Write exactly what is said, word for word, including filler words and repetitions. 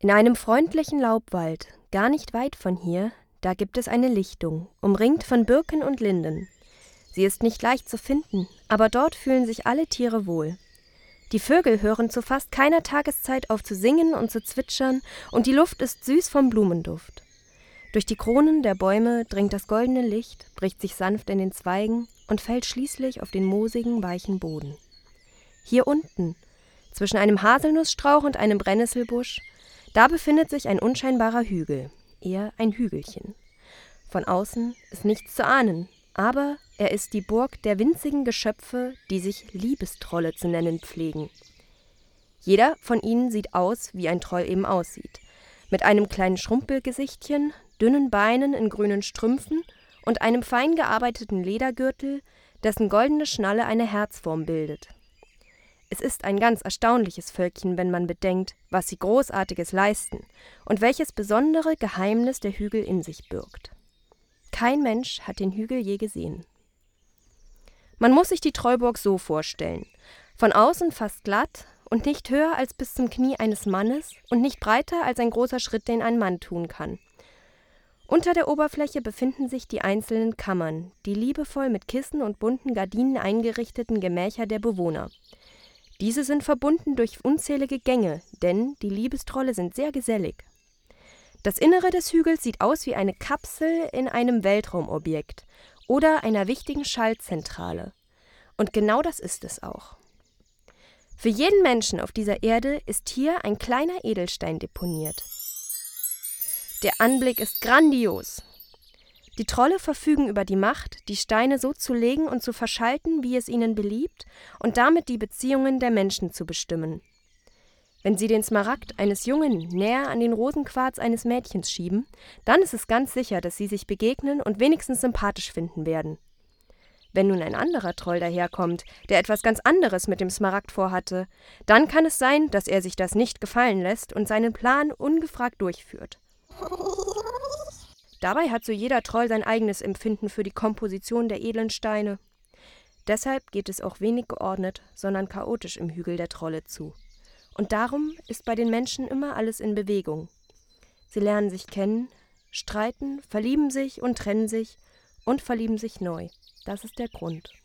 In einem freundlichen Laubwald, gar nicht weit von hier, da gibt es eine Lichtung, umringt von Birken und Linden. Sie ist nicht leicht zu finden, aber dort fühlen sich alle Tiere wohl. Die Vögel hören zu fast keiner Tageszeit auf zu singen und zu zwitschern, und die Luft ist süß vom Blumenduft. Durch die Kronen der Bäume dringt das goldene Licht, bricht sich sanft in den Zweigen und fällt schließlich auf den moosigen, weichen Boden. Hier unten, zwischen einem Haselnussstrauch und einem Brennnesselbusch, da befindet sich ein unscheinbarer Hügel, eher ein Hügelchen. Von außen ist nichts zu ahnen, aber er ist die Burg der winzigen Geschöpfe, die sich Liebestrolle zu nennen pflegen. Jeder von ihnen sieht aus, wie ein Troll eben aussieht, mit einem kleinen Schrumpelgesichtchen, dünnen Beinen in grünen Strümpfen und einem fein gearbeiteten Ledergürtel, dessen goldene Schnalle eine Herzform bildet. Es ist ein ganz erstaunliches Völkchen, wenn man bedenkt, was sie Großartiges leisten und welches besondere Geheimnis der Hügel in sich birgt. Kein Mensch hat den Hügel je gesehen. Man muss sich die Trollburg so vorstellen: von außen fast glatt und nicht höher als bis zum Knie eines Mannes und nicht breiter als ein großer Schritt, den ein Mann tun kann. Unter der Oberfläche befinden sich die einzelnen Kammern, die liebevoll mit Kissen und bunten Gardinen eingerichteten Gemächer der Bewohner. Diese sind verbunden durch unzählige Gänge, denn die Liebestrolle sind sehr gesellig. Das Innere des Hügels sieht aus wie eine Kapsel in einem Weltraumobjekt oder einer wichtigen Schaltzentrale. Und genau das ist es auch. Für jeden Menschen auf dieser Erde ist hier ein kleiner Edelstein deponiert. Der Anblick ist grandios. Die Trolle verfügen über die Macht, die Steine so zu legen und zu verschalten, wie es ihnen beliebt, und damit die Beziehungen der Menschen zu bestimmen. Wenn sie den Smaragd eines Jungen näher an den Rosenquarz eines Mädchens schieben, dann ist es ganz sicher, dass sie sich begegnen und wenigstens sympathisch finden werden. Wenn nun ein anderer Troll daherkommt, der etwas ganz anderes mit dem Smaragd vorhatte, dann kann es sein, dass er sich das nicht gefallen lässt und seinen Plan ungefragt durchführt. Dabei hat so jeder Troll sein eigenes Empfinden für die Komposition der edlen Steine. Deshalb geht es auch wenig geordnet, sondern chaotisch im Hügel der Trolle zu. Und darum ist bei den Menschen immer alles in Bewegung. Sie lernen sich kennen, streiten, verlieben sich und trennen sich und verlieben sich neu. Das ist der Grund.